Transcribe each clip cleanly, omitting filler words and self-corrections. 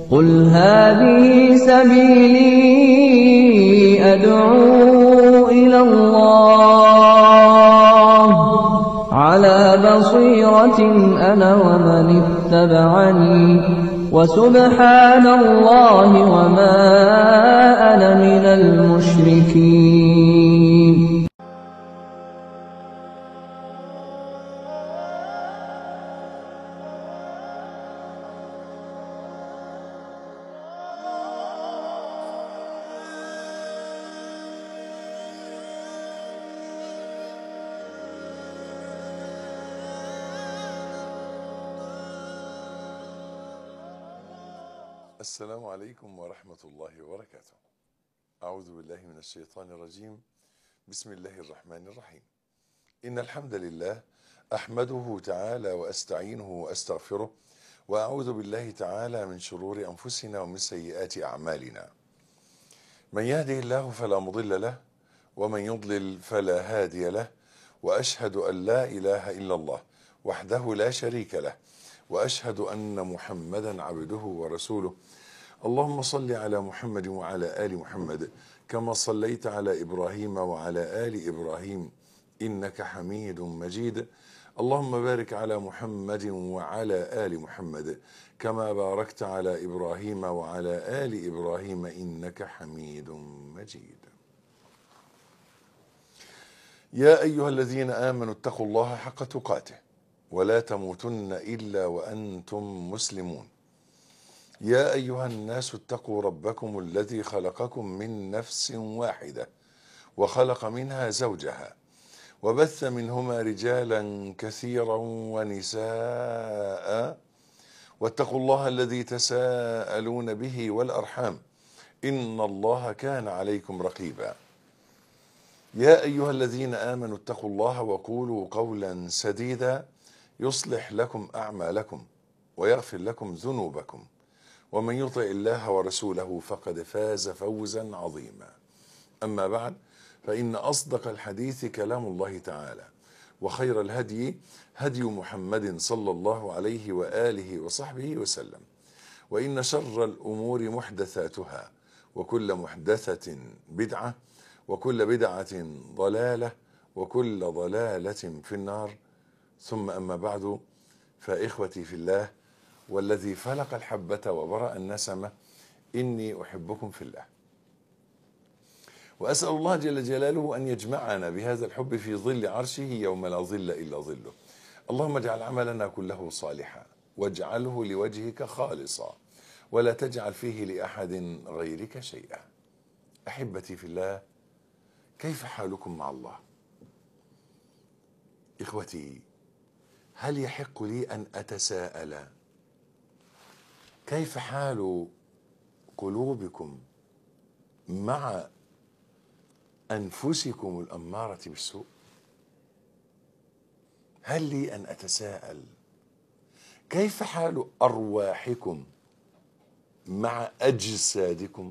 قل هذه سبيلي أدعو إلى الله على بصيرة أنا ومن اتبعني وسبحان الله وما أنا من المشركين. السلام عليكم ورحمة الله وبركاته. أعوذ بالله من الشيطان الرجيم. بسم الله الرحمن الرحيم. إن الحمد لله أحمده تعالى وأستعينه وأستغفره، وأعوذ بالله تعالى من شرور أنفسنا ومن سيئات أعمالنا. من يهده الله فلا مضل له، ومن يضلل فلا هادي له، وأشهد أن لا إله إلا الله وحده لا شريك له، وأشهد أن محمدا عبده ورسوله. اللهم صل على محمد وعلى آل محمد كما صليت على إبراهيم وعلى آل إبراهيم إنك حميد مجيد. اللهم بارك على محمد وعلى آل محمد كما باركت على إبراهيم وعلى آل إبراهيم إنك حميد مجيد. يا أيها الذين آمنوا اتقوا الله حق تقاته ولا تموتن إلا وأنتم مسلمون. يا أيها الناس اتقوا ربكم الذي خلقكم من نفس واحدة وخلق منها زوجها وبث منهما رجالا كثيرا ونساء، واتقوا الله الذي تساءلون به والأرحام إن الله كان عليكم رقيبا. يا أيها الذين آمنوا اتقوا الله وقولوا قولا سديدا يصلح لكم أعمالكم ويغفر لكم ذنوبكم، ومن يطع الله ورسوله فقد فاز فوزا عظيما. أما بعد، فإن أصدق الحديث كلام الله تعالى، وخير الهدي هدي محمد صلى الله عليه وآله وصحبه وسلم، وإن شر الأمور محدثاتها، وكل محدثة بدعة، وكل بدعة ضلالة، وكل ضلالة في النار. ثم أما بعد، فإخوتي في الله والذي فلق الحبة وبرأ النسمة، إني أحبكم في الله، وأسأل الله جل جلاله أن يجمعنا بهذا الحب في ظل عرشه يوم لا ظل إلا ظله. اللهم اجعل عملنا كله صالحا، واجعله لوجهك خالصا، ولا تجعل فيه لأحد غيرك شيئا. أحبتي في الله، كيف حالكم مع الله؟ إخوتي، هل يحق لي أن أتساءل كيف حال قلوبكم مع أنفسكم الأمارة بالسوء؟ هل لي أن أتساءل كيف حال أرواحكم مع أجسادكم؟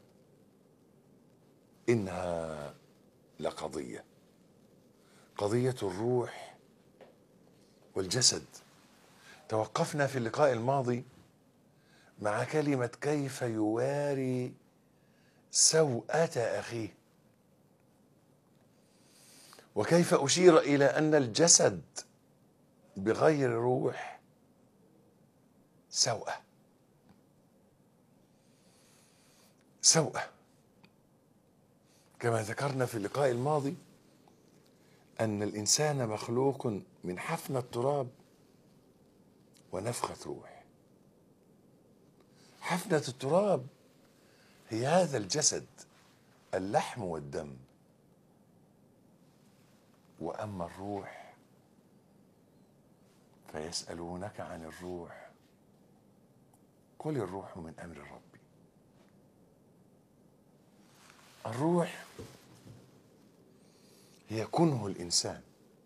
إنها لقضية، قضية الروح والجسد. توقفنا في اللقاء الماضي مع كلمة كيف يواري سوءة أخيه، وكيف أشير إلى أن الجسد بغير روح سوءة. كما ذكرنا في اللقاء الماضي أن الإنسان مخلوق من حفنة تراب ونفخة روح. حفنة التراب هي هذا الجسد، اللحم والدم، وأما الروح فيسألونك عن الروح قل الروح من أمر ربي. الروح هي كنه الإنسان،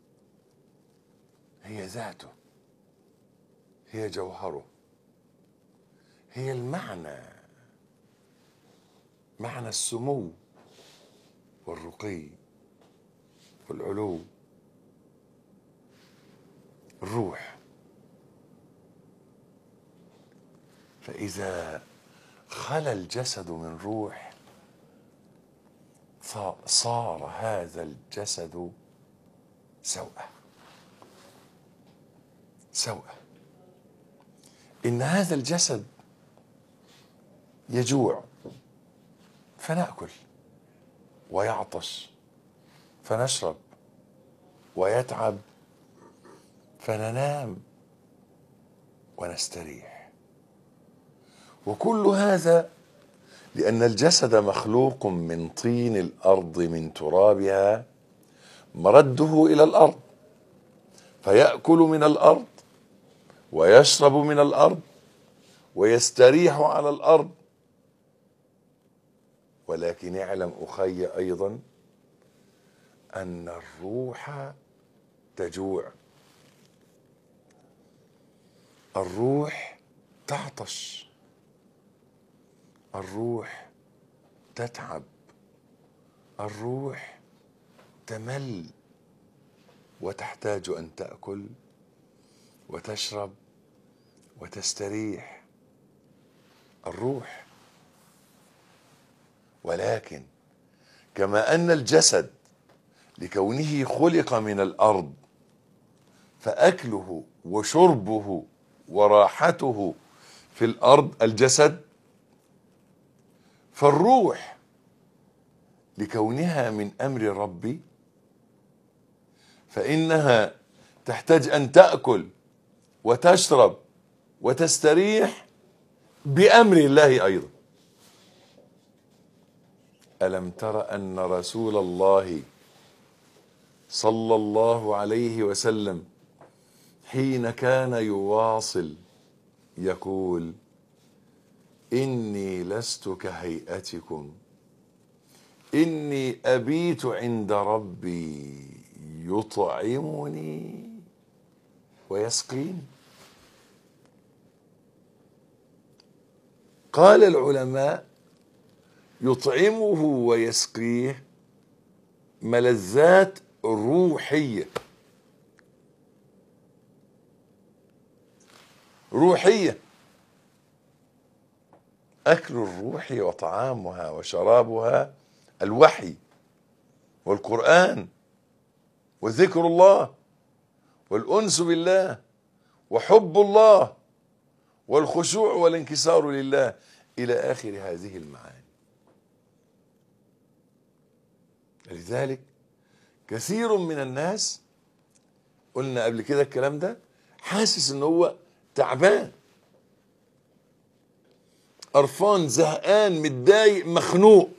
هي ذاته، هي جوهره، هي المعنى، معنى السمو والرقي والعلو. الروح. فإذا خلا الجسد من روح فصار هذا الجسد سوءة. إن هذا الجسد يجوع فنأكل، ويعطش فنشرب، ويتعب فننام ونستريح. وكل هذا لأن الجسد مخلوق من طين الأرض من ترابها، مرده إلى الأرض، فيأكل من الأرض ويشرب من الأرض ويستريح على الأرض. ولكن اعلم أخي أيضا أن الروح تجوع، الروح تعطش، الروح تتعب، الروح تمل، وتحتاج أن تأكل وتشرب وتستريح الروح. ولكن كما أن الجسد لكونه خلق من الأرض فأكله وشربه وراحته في الأرض الجسد، فالروح لكونها من أمر ربي فإنها تحتاج أن تأكل وتشرب وتستريح بأمر الله أيضا. ألم تر أن رسول الله صلى الله عليه وسلم حين كان يواصل يقول: إني لست كهيئتكم، إني أبيت عند ربي يطعمني ويسقين. قال العلماء: يطعمه ويسقيه ملذات روحية، أكل الروح وطعامها وشرابها الوحي والقرآن وذكر الله والأنس بالله وحب الله والخشوع والانكسار لله إلى آخر هذه المعاني. لذلك كثير من الناس، قلنا قبل كده الكلام ده، حاسس ان هو تعبان، قرفان، زهقان، متضايق، مخنوق،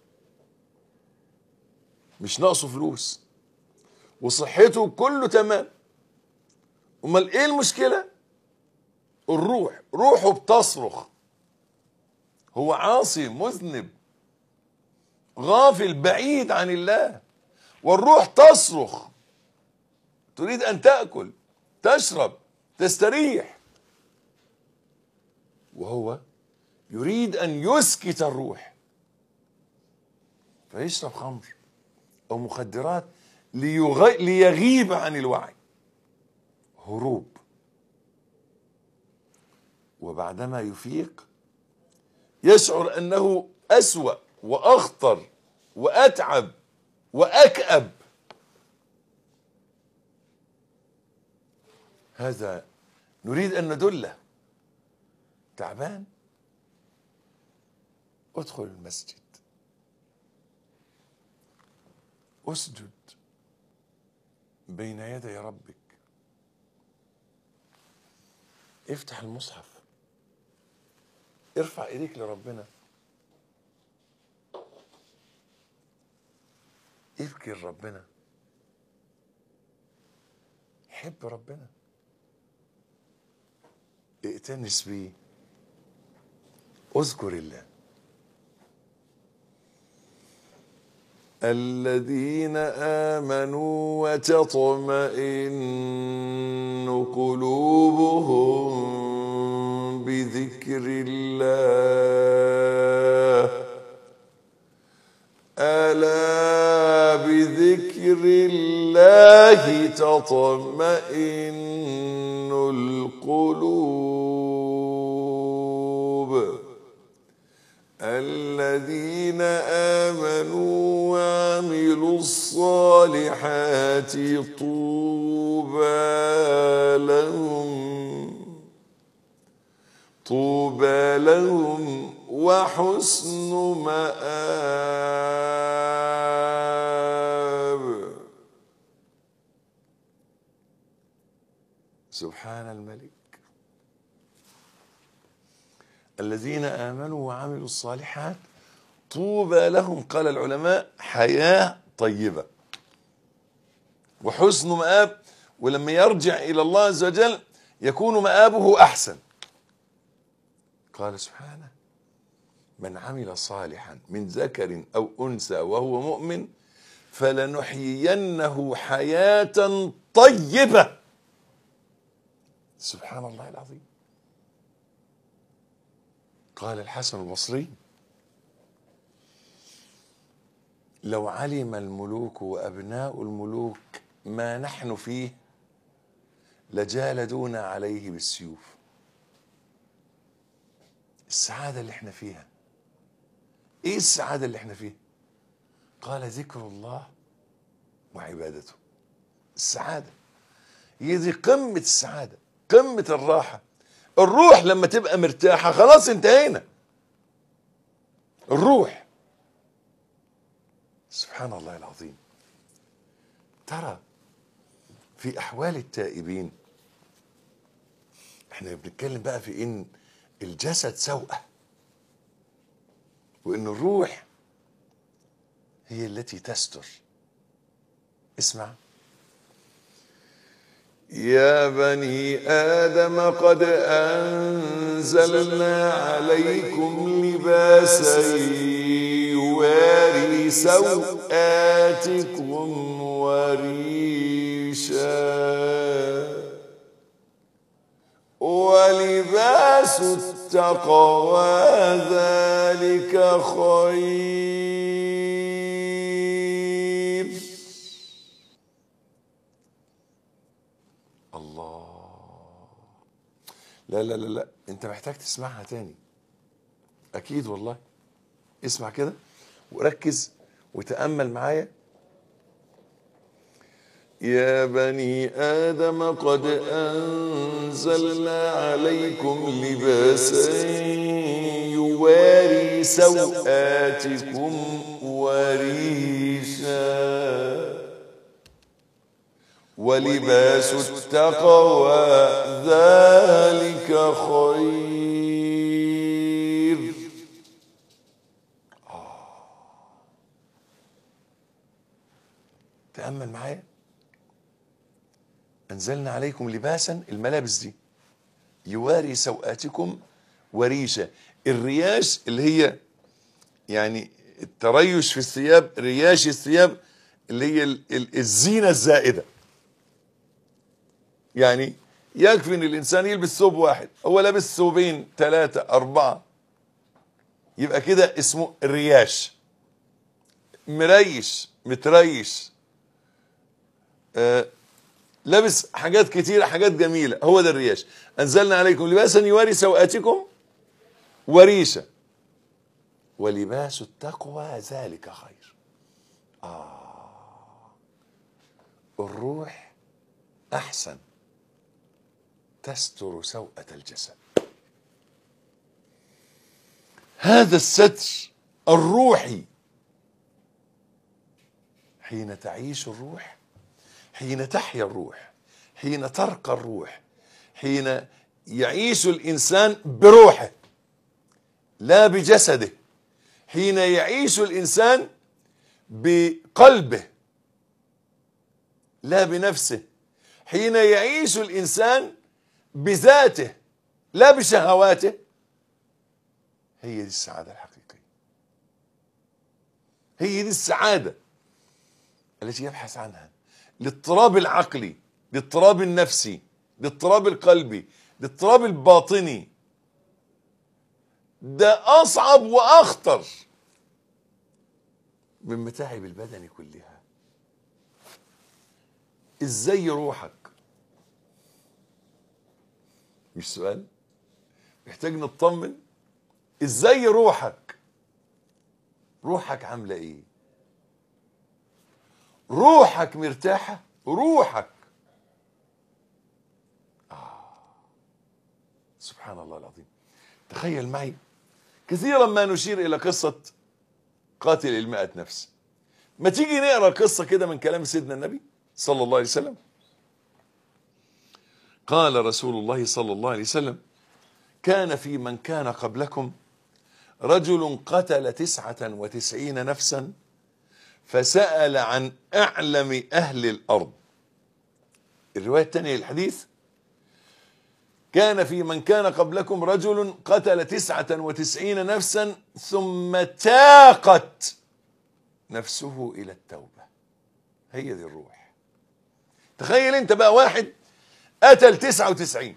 مش ناقصه فلوس وصحته كله تمام. امال ايه المشكلة؟ الروح، روحه بتصرخ، هو عاصي مذنب غافل بعيد عن الله، والروح تصرخ تريد ان تأكل تشرب تستريح، وهو يريد ان يسكت الروح فيشرب خمر او مخدرات ليغيب عن الوعي، هروب. وبعدما يفيق يشعر انه اسوأ واخطر واتعب واكأب. هذا نريد ان ندله. تعبان؟ ادخل المسجد، اسجد بين يدي ربك، افتح المصحف، ارفع ايديك لربنا، ابكي لربنا، حب ربنا، ائتنس بيه، اذكر الله. الذين آمنوا وتطمئن قلوبهم بذكر الله، ألا بذكر الله تطمئن القلوب. الذين آمنوا وعملوا الصالحات طوبى لهم وحسن مآب. سبحان الملك. الذين آمنوا وعملوا الصالحات طوبى لهم، قال العلماء، حياة طيبة وحسن مآب، ولما يرجع إلى الله عز وجل يكون مآبه أحسن. قال سبحانه: من عمل صالحا من ذكر أو أنثى وهو مؤمن فلنحيينه حياة طيبة. سبحان الله العظيم. قال الحسن البصري: لو علم الملوك وأبناء الملوك ما نحن فيه لجالدونا عليه بالسيوف. السعادة اللي احنا فيها ايه؟ السعادة اللي احنا فيها قال: ذكر الله وعبادته. السعادة هي دي قمة السعادة، قمة الراحة. الروح لما تبقى مرتاحة خلاص انتهينا. الروح. سبحان الله العظيم. ترى في أحوال التائبين، احنا بنتكلم بقى في ان الجسد سوءة وان الروح هي التي تستر. اسمع: يا بني آدم قد أنزلنا عليكم لباسا يواري سوآتكم وريشا ولباس التقوى ذلك خير. الله. لا لا لا لا، انت محتاج تسمعها تاني. اكيد والله. اسمع كده وركز وتأمل معايا. يا بني آدم قد أنزلنا عليكم لباسا يواري سوآتكم وريشا ولباس التقوى ذلك خير. تأمل معايا. أنزلنا عليكم لباسا، الملابس دي، يواري سوآتكم وريشة. الرياش اللي هي يعني التريش في الثياب، رياش الثياب اللي هي الزينة الزائدة. يعني يكفي ان الانسان يلبس ثوب واحد، هو لابس ثوبين 3 4 يبقى كده اسمه رياش. مريش متريش، لابس حاجات كتيرة، حاجات جميلة، هو ده الرياش. أنزلنا عليكم لباسا يواري سوآتكم وريشا ولباس التقوى ذلك خير. الروح أحسن تستر سوءة الجسد. هذا الستر الروحي حين تعيش الروح، حين تحيا الروح، حين ترقى الروح، حين يعيش الإنسان بروحه لا بجسده، حين يعيش الإنسان بقلبه لا بنفسه، حين يعيش الإنسان بذاته لا بشهواته، هي دي السعادة الحقيقية. هي دي السعادة التي يبحث عنها. الاضطراب العقلي، الاضطراب النفسي، الاضطراب القلبي، الاضطراب الباطني، ده أصعب وأخطر من متاعب البدن كلها. ازاي روحك؟ مش سؤال؟ محتاج نطمن. ازاي روحك روحك عاملة ايه؟ روحك مرتاحة؟ روحك سبحان الله العظيم. تخيل معي، كثيرا ما نشير إلى قصة قاتل المئة نفس. ما تيجي نقرأ قصة كده من كلام سيدنا النبي صلى الله عليه وسلم. قال رسول الله صلى الله عليه وسلم: كان في من كان قبلكم رجل قتل 99 نفسا فسأل عن أعلم أهل الأرض. الرواية الثانية للحديث: كان في من كان قبلكم رجل قتل 99 نفسا ثم تاقت نفسه إلى التوبة. هي دي الروح. تخيل انت بقى واحد قتل 99،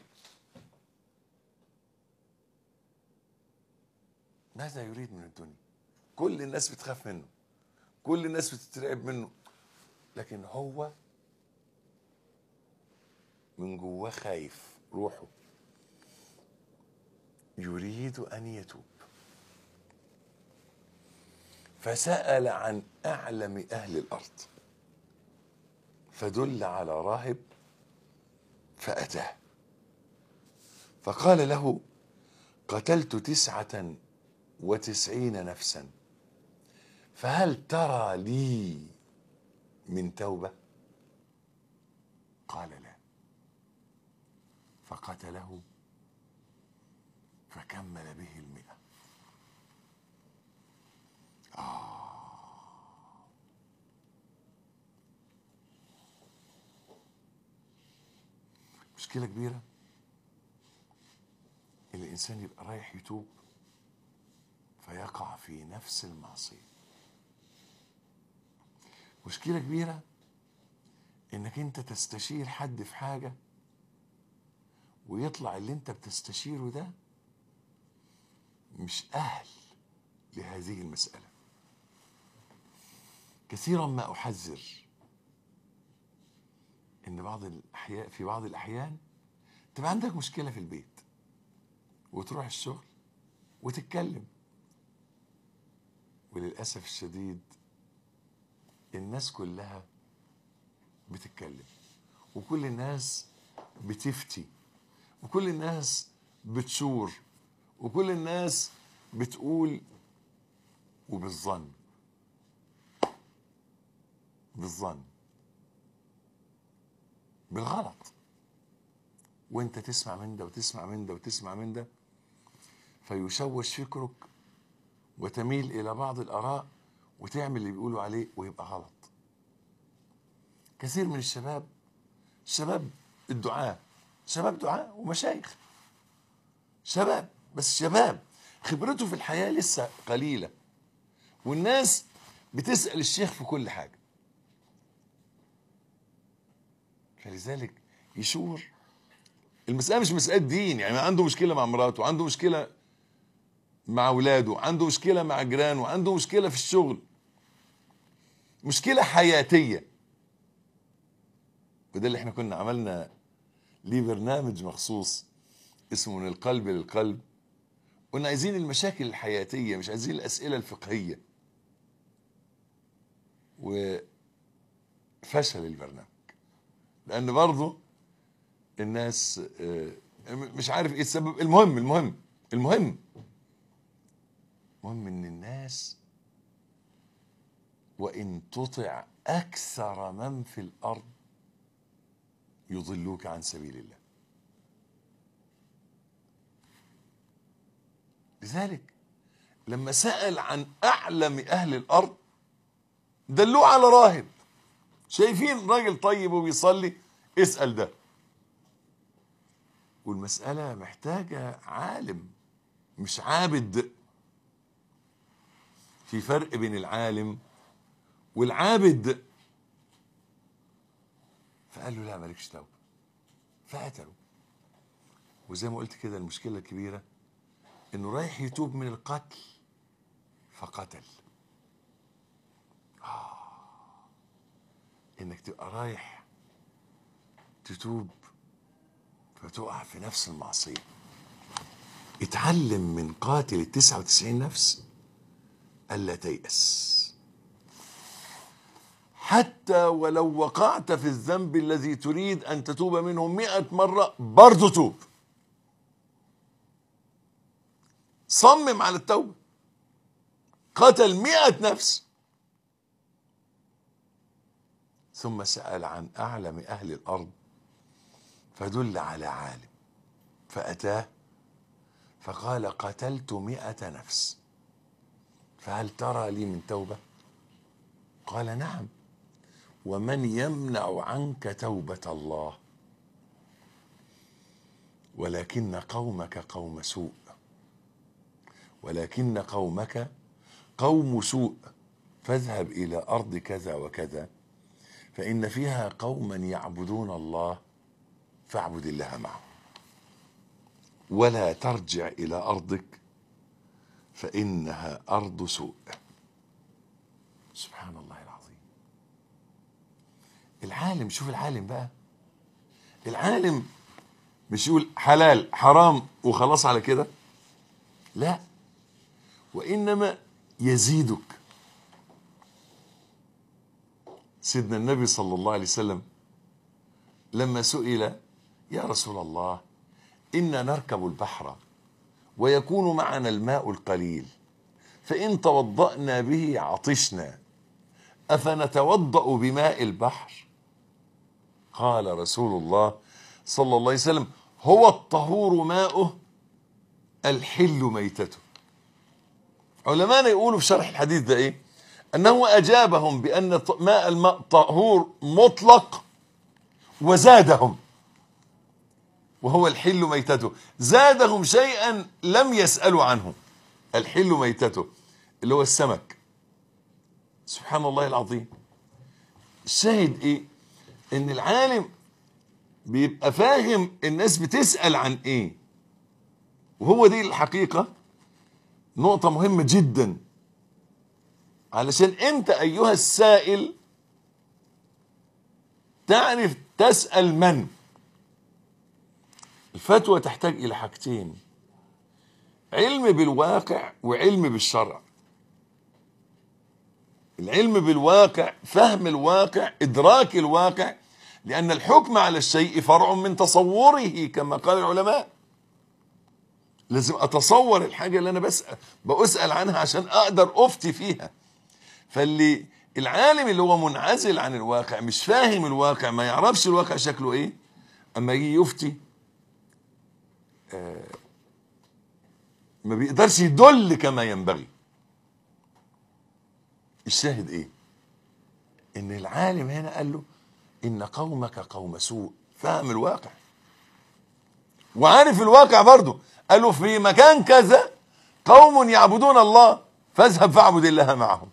ماذا يريد من الدنيا؟ كل الناس بتخاف منه، كل الناس بتترعب منه، لكن هو من جواه خايف. روحه يريد أن يتوب، فسأل عن أعلم أهل الأرض فدل على راهب فأتاه فقال له: قتلت 99 نفسا فهل ترى لي من توبة؟ قال لا. فقتله فكمل به 100. مشكلة كبيرة إن الإنسان يبقى رايح يتوب فيقع في نفس المعصية. مشكلة كبيرة إنك أنت تستشير حد في حاجة ويطلع اللي أنت بتستشيره ده مش أهل لهذه المسألة. كثيرا ما أحذر إن في بعض الأحيان تبقى عندك مشكلة في البيت وتروح الشغل وتتكلم، وللأسف الشديد الناس كلها بتتكلم، وكل الناس بتفتي، وكل الناس بتشور، وكل الناس بتقول، وبالظن بالغلط، وانت تسمع من ده وتسمع من ده وتسمع من ده، فيشوش فكرك وتميل الى بعض الاراء وتعمل اللي بيقولوا عليه ويبقى غلط. كثير من الشباب الدعاة، شباب دعاة ومشايخ، شباب، بس شباب خبرته في الحياة لسه قليلة، والناس بتسأل الشيخ في كل حاجة، فلذلك يشور. المسألة مش مسألة دين، يعني عنده مشكلة مع مراته، عنده مشكلة مع اولاده، عنده مشكلة مع جيرانه، عنده مشكلة في الشغل، مشكلة حياتية. وده اللي احنا كنا عملنا ليه برنامج مخصوص اسمه من القلب للقلب. كنا عايزين المشاكل الحياتية، مش عايزين الأسئلة الفقهية، وفشل البرنامج لأن برضه الناس مش عارف ايه السبب. المهم ان الناس وإن تطع أكثر من في الأرض يضلوك عن سبيل الله. لذلك لما سأل عن أعلم أهل الأرض دلوه على راهب. شايفين راجل طيب وبيصلي، اسأل ده. والمسألة محتاجة عالم مش عابد. في فرق بين العالم والعابد. فقال له لا مالكش توبة، فقتله. وزي ما قلت كده المشكلة الكبيرة انه رايح يتوب من القتل فقتل. انك تبقى رايح تتوب فتقع في نفس المعصية. اتعلم من قاتل 99 نفس ألا تيأس، حتى ولو وقعت في الذنب الذي تريد أن تتوب منه 100 مرة برضو توب. صمم على التوبة. قتل 100 نفس، ثم سأل عن أعلم أهل الأرض فدل على عالم فأتاه فقال قتلت 100 نفس، فهل ترى لي من توبة؟ قال نعم، ومن يمنع عنك توبة الله؟ ولكن قومك قوم سوء، ولكن قومك قوم سوء، فاذهب إلى أرض كذا وكذا فإن فيها قوما يعبدون الله فاعبد الله معهم، ولا ترجع إلى أرضك فإنها أرض سوء. سبحان الله العظيم. العالم، شوف العالم بقى، العالم مش يقول حلال حرام وخلاص على كده، لا، وإنما يزيدك. سيدنا النبي صلى الله عليه وسلم لما سئل يا رسول الله إنا نركب البحر ويكون معنا الماء القليل فإن توضأنا به عطشنا أفنتوضأ بماء البحر؟ قال رسول الله صلى الله عليه وسلم هو الطهور ماؤه الحل ميتته. علماء يقولوا في شرح الحديث ده ايه؟ انه اجابهم بان ماء الماء طهور مطلق وزادهم، وهو الحل ميتته، زادهم شيئا لم يسألوا عنه. الحل ميتته اللي هو السمك. سبحان الله العظيم. الشاهد ايه؟ ان العالم بيبقى فاهم الناس بتسأل عن ايه، وهو دي الحقيقة نقطة مهمة جدا، علشان انت ايها السائل تعرف تسأل من. الفتوى تحتاج الى حاجتين: علم بالواقع وعلم بالشرع. العلم بالواقع، فهم الواقع، ادراك الواقع، لان الحكم على الشيء فرع من تصوره كما قال العلماء. لازم اتصور الحاجة اللي انا بسأل عنها عشان اقدر افتي فيها. فاللي العالم اللي هو منعزل عن الواقع، مش فاهم الواقع، ما يعرفش الواقع شكله ايه، اما يجي يفتي ما بيقدرش يدل كما ينبغي. الشاهد ايه؟ ان العالم هنا قال له ان قومك قوم سوء، فاهم الواقع وعارف الواقع برضه. قال له في مكان كذا قوم يعبدون الله فاذهب فاعبد الله معهم.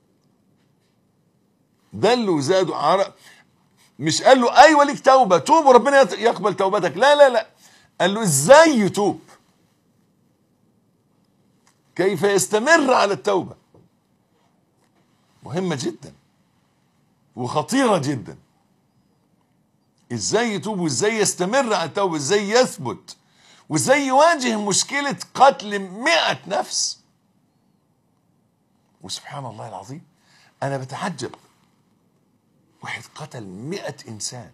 دلوا وزادوا عرق. مش قال له ايوه ليك توبه، توب وربنا يقبل توبتك، لا لا لا، قال له ازاي يتوب، كيف يستمر على التوبه. مهمه جدا وخطيره جدا. ازاي يتوب، وازاي يستمر على التوبه، ازاي يثبت، وازاي يواجه مشكله قتل 100 نفس. وسبحان الله العظيم، انا بتعجب، واحد قتل 100 انسان.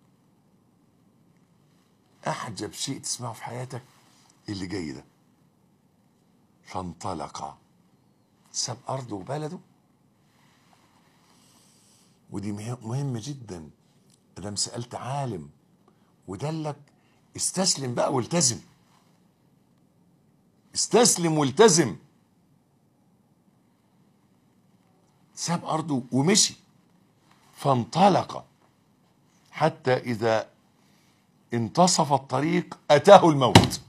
احجب شيء تسمعه في حياتك اللي جاي ده. فانطلق، ساب ارضه وبلده. ودي مهمه جدا. ادام سألت عالم ودلك، استسلم بقى والتزم. استسلم والتزم. ساب ارضه ومشي. فانطلق حتى اذا انتصف الطريق اتاه الموت.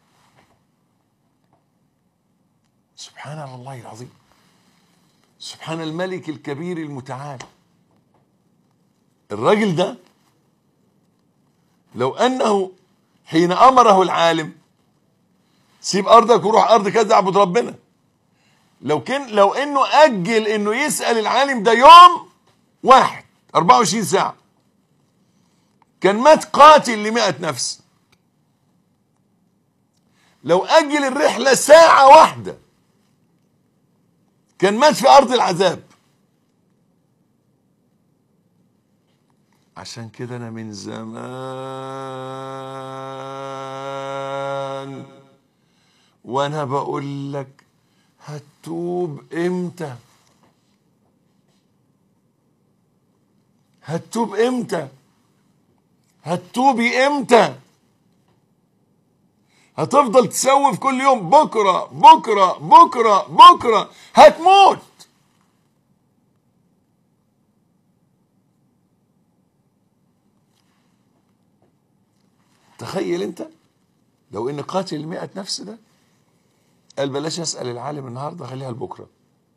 سبحان الله العظيم. سبحان الملك الكبير المتعال. الراجل ده لو انه حين امره العالم سيب ارضك وروح ارض كذا اعبد ربنا، لو انه اجل انه يسأل العالم ده يوم واحد 24 ساعة، كان مات قاتل ل100 نفس. لو اجل الرحلة ساعة واحدة كان مات في أرض العذاب. عشان كده أنا من زمان وأنا بقول لك هتتوب إمتى؟ هتتوب إمتى؟ هتتوبي إمتى؟ هتفضل تسوف كل يوم بكرة بكرة بكرة بكرة، هتموت. تخيل انت لو ان قاتل 100 نفس ده قال بلاش اسأل العالم النهاردة خليها لبكرة،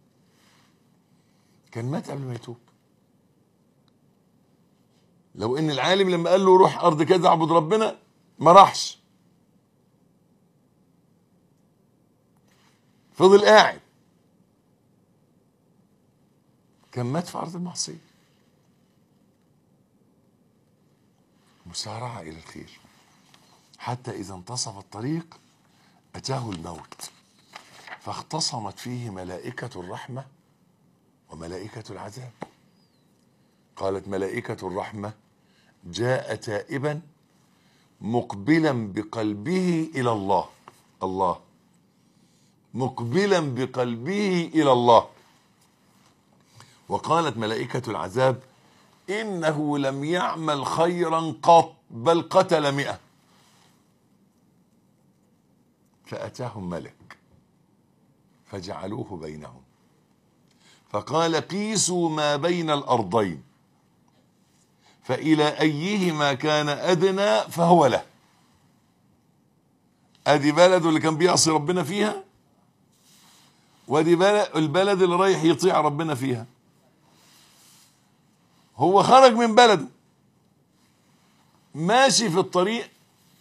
كان مات قبل ما يتوب. لو ان العالم لما قال له روح ارض كذا اعبد ربنا ما راحش، فضل قاعد، كان مات في ارض المعصية. مسارعة الى الخير حتى اذا انتصف الطريق اتاه الموت فاختصمت فيه ملائكة الرحمة وملائكة العذاب. قالت ملائكة الرحمة جاء تائبا مقبلا بقلبه إلى الله، الله مقبلا بقلبه إلى الله. وقالت ملائكة العذاب إنه لم يعمل خيرا قط بل قتل 100. فأتاهم ملك فجعلوه بينهم فقال قيسوا ما بين الأرضين فإلى أيهما كان أدنى فهو له. أدي بلده اللي كان بيعصي ربنا فيها، وادي البلد اللي رايح يطيع ربنا فيها. هو خرج من بلده ماشي في الطريق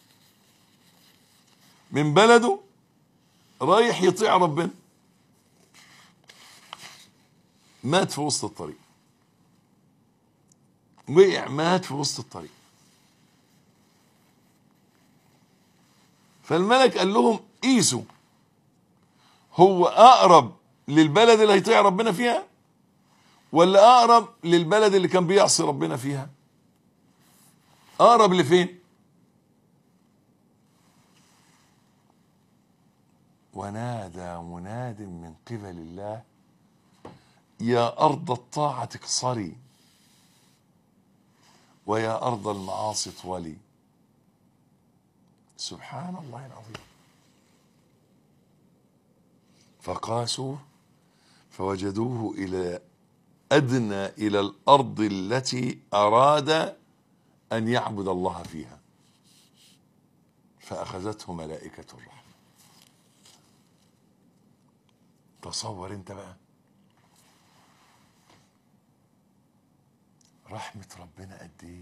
من بلده رايح يطيع ربنا، مات في وسط الطريق، وقع مات في وسط الطريق. فالملك قال لهم قيسوا هو أقرب للبلد اللي هيطيع ربنا فيها ولا أقرب للبلد اللي كان بيعصي ربنا فيها؟ أقرب لفين؟ ونادى مناد من قبل الله يا أرض الطاعة اكسري ويا أرض المعاصي طولي. سبحان الله العظيم. فقاسوا فوجدوه إلى أدنى إلى الأرض التي أراد أن يعبد الله فيها فأخذته ملائكة الرحمة. تصور انت بقى رحمة ربنا قد ايه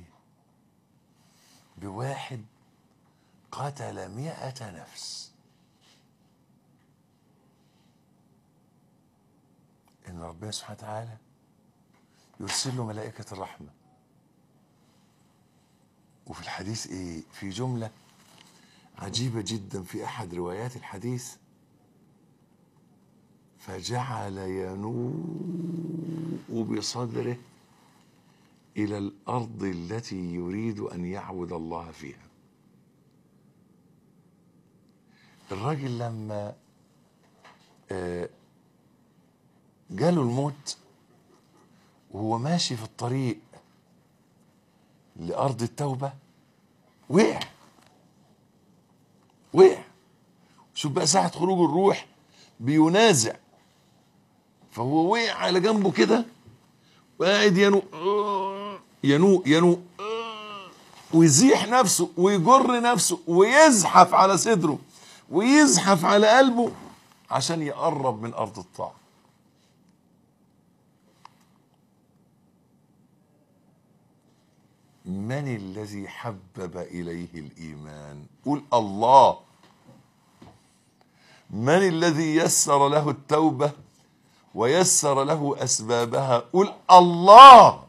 بواحد قتل 100 نفس، ان ربنا سبحانه وتعالى يرسل له ملائكة الرحمة. وفي الحديث ايه، في جملة عجيبة جدا في احد روايات الحديث، فجعل ينوء بصدره إلى الأرض التي يريد أن يعبد الله فيها. الراجل لما جاله الموت وهو ماشي في الطريق لأرض التوبة وقع. شوف بقى ساعة خروج الروح بينازع، فهو وقع على جنبه كده وقاعد ينوء ويزيح نفسه ويجر نفسه ويزحف على صدره ويزحف على قلبه عشان يقرب من أرض الطاعة. من الذي حبب إليه الإيمان؟ قول الله. من الذي يسر له التوبة ويسر له أسبابها؟ قل الله.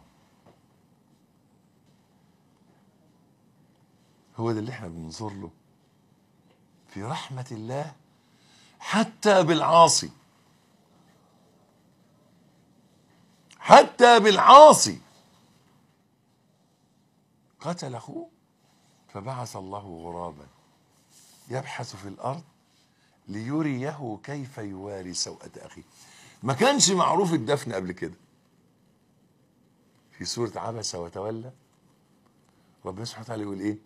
هو ده اللي احنا بننظر له في رحمة الله حتى بالعاصي. حتى بالعاصي قتل أخوه. فبعث الله غرابا يبحث في الأرض ليريه كيف يواري سوءة أخيه. ما كانش معروف الدفن قبل كده. في سورة عبس وتولى ربنا سبحانه وتعالى يقول إيه؟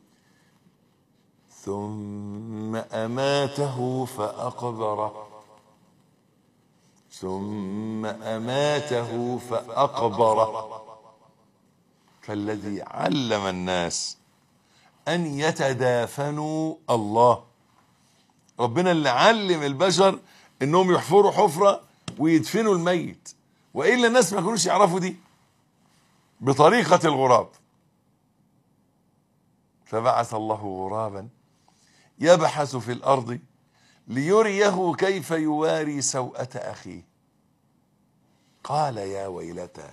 ثم أماته فأقبره ثم أماته فأقبره فالذي علم الناس أن يتدافنوا الله. ربنا اللي علم البشر إنهم يحفروا حفرة ويدفنوا الميت، وإلا الناس ما كانوش يعرفوا دي بطريقة الغراب. فبعث الله غرابا يبحث في الأرض ليريه كيف يواري سوءة أخيه قال يا ويلتى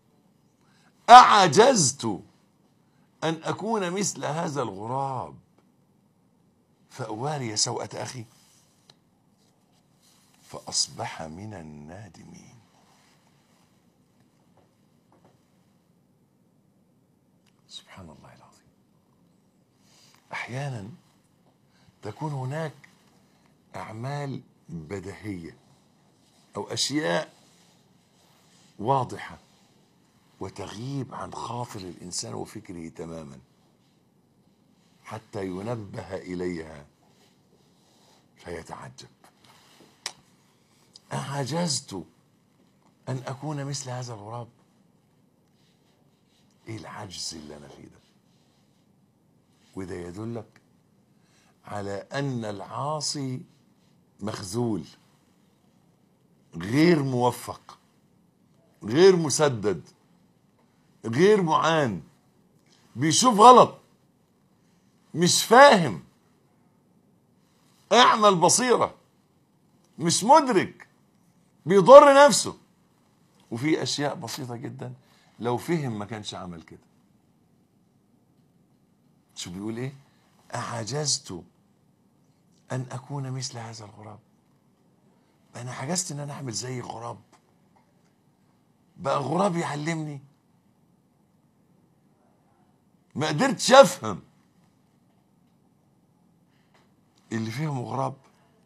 أعجزت أن أكون مثل هذا الغراب فأواري سوءة أخي فأصبح من النادمين. سبحان الله العظيم. أحيانا تكون هناك أعمال بديهية أو أشياء واضحة وتغيب عن خاطر الإنسان وفكره تماما حتى ينبه إليها فيتعجب. أعجزت أن أكون مثل هذا الغراب. إيه العجز اللي أنا فيه ده؟ وده يدلك على أن العاصي مخذول، غير موفق، غير مسدد، غير معان، بيشوف غلط، مش فاهم، أعمى البصيرة، مش مدرك، بيضر نفسه. وفي أشياء بسيطة جدا لو فهم ما كانش عمل كده. شو بيقول إيه؟ أعجزت أن أكون مثل هذا الغراب. أنا عجزت إن أنا أعمل زي غراب. بقى غراب يعلمني. ما قدرتش أفهم اللي فيهم غراب.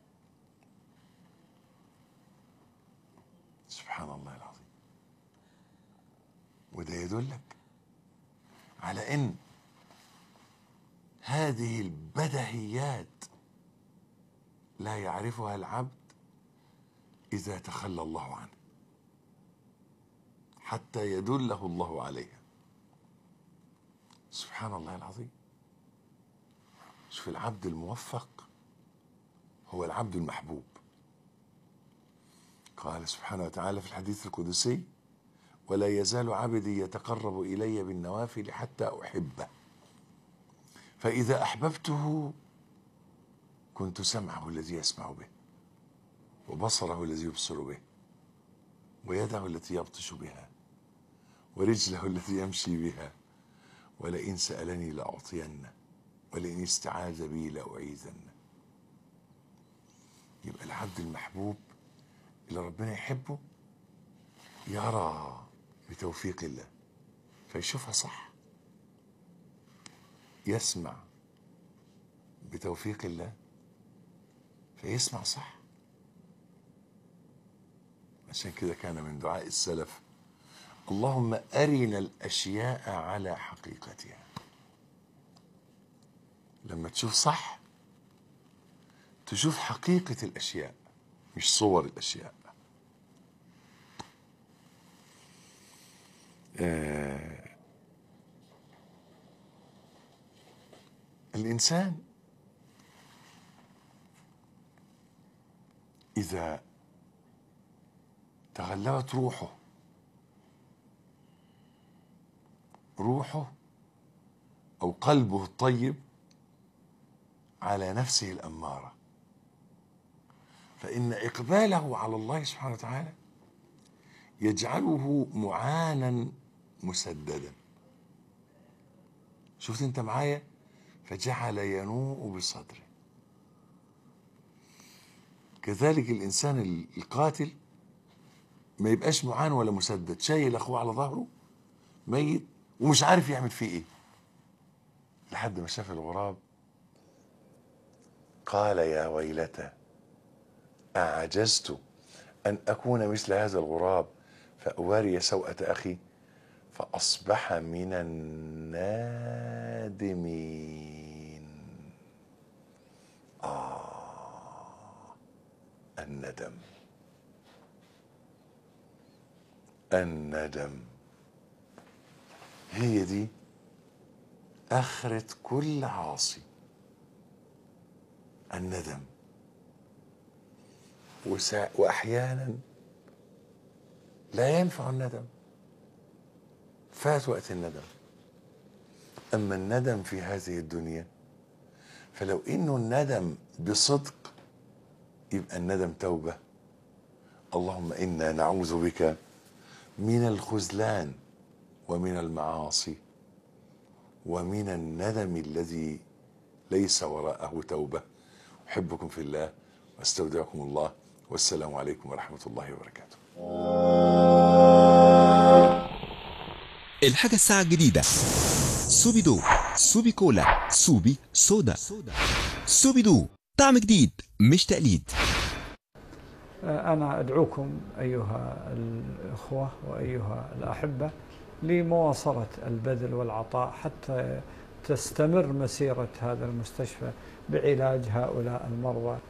سبحان الله العظيم. وده يدلك على ان هذه البديهيات لا يعرفها العبد اذا تخلى الله عنه حتى يدله الله عليها. سبحان الله العظيم. شوف العبد الموفق هو العبد المحبوب. قال سبحانه وتعالى في الحديث القدسي: ولا يزال عبدي يتقرب إلي بالنوافل حتى أحبه فإذا أحببته كنت سمعه الذي يسمع به وبصره الذي يبصر به ويده التي يبطش بها ورجله التي يمشي بها ولئن سألني لأعطينه ولئن استعاذ بي لأعيذنه. يبقى العبد المحبوب اللي ربنا يحبه يرى بتوفيق الله فيشوفها صح، يسمع بتوفيق الله فيسمع صح. عشان كده كان من دعاء السلف: اللهم أرنا الأشياء على حقيقتها. لما تشوف صح تشوف حقيقة الأشياء مش صور الأشياء. الإنسان إذا تغلبت روحه أو قلبه الطيب على نفسه الأمارة، فإن إقباله على الله سبحانه وتعالى يجعله معانا مسددا. شفت انت معايا؟ فجعل ينوء بصدره. كذلك الإنسان القاتل ما يبقاش معان ولا مسدد، شايل اخوه على ظهره ميت ومش عارف يعمل فيه ايه، لحد ما شاف الغراب قال يا ويلتى أعجزت أن أكون مثل هذا الغراب فأواري سوءة أخي فأصبح من النادمين. الندم، الندم هي دي آخرة كل عاصي، الندم. وأحيانا لا ينفع الندم، فات وقت الندم. أما الندم في هذه الدنيا فلو إنه الندم بصدق يبقى الندم توبة. اللهم إنا نعوذ بك من الخذلان ومن المعاصي ومن الندم الذي ليس وراءه توبة. أحبكم في الله واستودعكم الله، والسلام عليكم ورحمة الله وبركاته. الحاجة الساعة الجديدة سوبي دو، سوبي كولا، سوبي صودا. سوبي دو طعم جديد مش تقليد. أنا أدعوكم أيها الأخوة وأيها الأحبة لمواصلة البذل والعطاء حتى تستمر مسيرة هذا المستشفى بعلاج هؤلاء المرضى،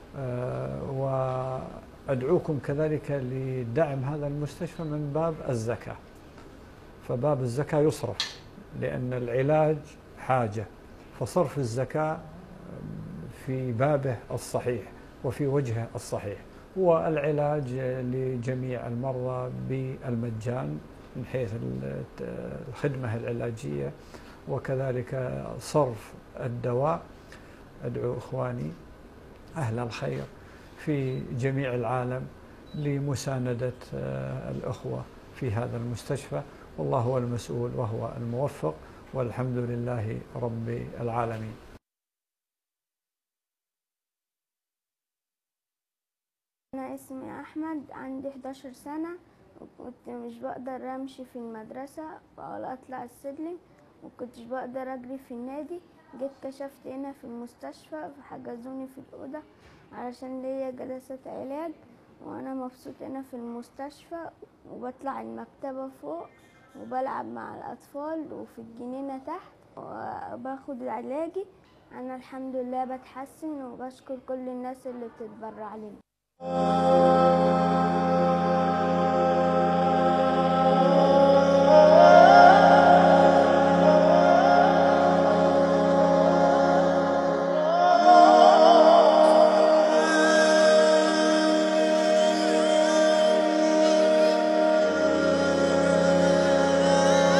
وأدعوكم كذلك لدعم هذا المستشفى من باب الزكاة. فباب الزكاة يصرف لأن العلاج حاجة، فصرف الزكاة في بابه الصحيح وفي وجهه الصحيح، والعلاج لجميع المرضى بالمجان من حيث الخدمة العلاجية، وكذلك صرف الدواء. أدعو إخواني أهل الخير في جميع العالم لمساندة الأخوة في هذا المستشفى، والله هو المسؤول وهو الموفق، والحمد لله رب العالمين. أنا اسمي أحمد، عندي 11 سنة، وكنت مش بقدر أمشي في المدرسة ولا أطلع السلم، وكنتش بقدر أجري في النادي. جيت كشفت هنا في المستشفى فحجزوني في الأوضة علشان ليا جلسات علاج، وأنا مبسوط هنا في المستشفى، وبطلع المكتبة فوق وبلعب مع الأطفال وفي الجنينة تحت وباخد علاجي. أنا الحمد لله بتحسن، وبشكر كل الناس اللي بتتبرع لي.